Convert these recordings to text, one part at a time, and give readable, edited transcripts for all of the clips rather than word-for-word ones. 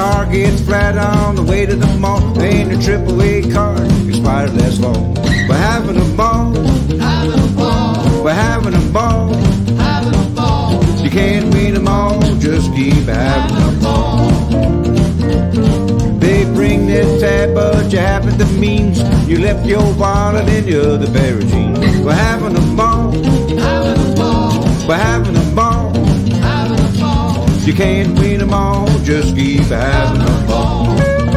car gets flat on the way to the mall. Ain't a AAA car in spite of that long. We're having a ball, having a ball, we're having a ball. having a ball, You can't win them all, just keep having a ball. They bring this tab, but you haven't the means. You left your wallet in the other pair of jeans. We're having a ball, having a ball, we're having a ball. having a ball, You can't win them all, just keep having a ball.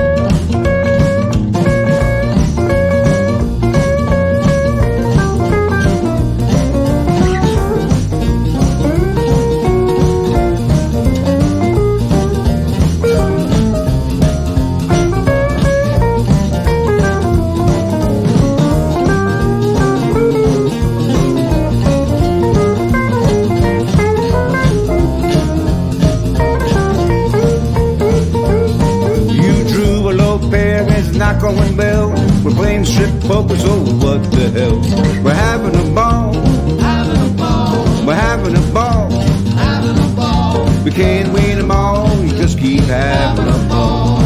Not going well. We're playing strip poker, so what the hell? We're having a ball, having a ball, we're having a ball. having a ball, We can't win them all, you just keep having a ball.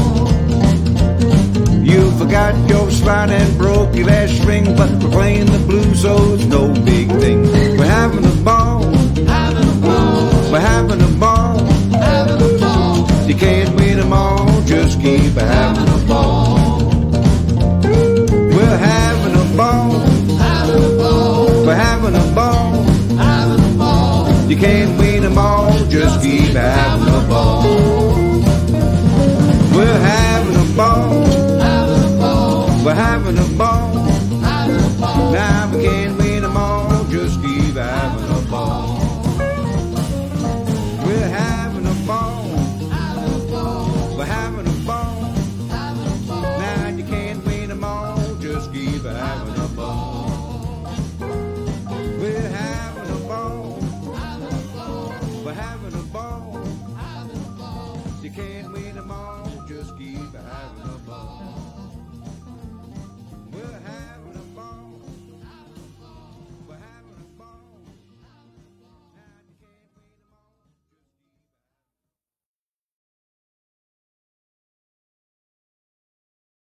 You forgot your slide and broke your last string, but we're playing the blues, so it's no big thing. We're having a ball, having a ball, we're having a ball. having a ball, You can't win them all, just keep having a ball. We're having a ball, having a ball, we're having a ball. having a ball, You can't win them all, just keep having a ball. We're having a ball, having a ball, we're having a ball.